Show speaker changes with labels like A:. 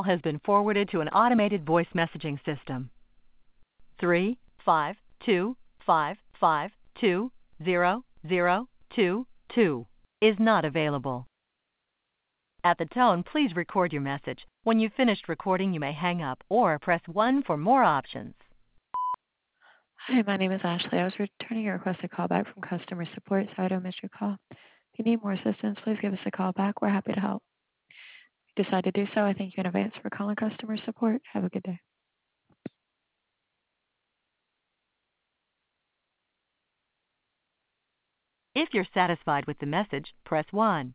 A: has been forwarded to an automated voice messaging system. 35255520022 is not available. At the tone, please record your message. When you've finished recording, you may hang up or press 1 for more options.
B: Hi, my name is Ashley. I was returning your requested call back from customer support, so I don't miss your call. If you need more assistance, please give us a call back. We're happy to help. If you decide to do so, I thank you in advance for calling customer support. Have a good day.
A: If you're satisfied with the message, press 1.